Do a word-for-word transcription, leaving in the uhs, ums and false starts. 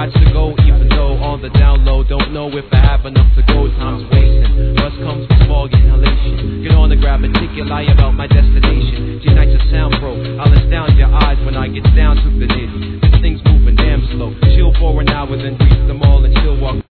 got to go, even though on the down low, don't know if I have enough to go. Time's wasting. Bus comes with smog inhalation. Get on the grab a ticket, lie about my destination. G-Nights a sound bro. I'll astound your eyes when I get down to the nitty. This thing's moving damn slow. Chill for an hour, then grease them all and chill walk.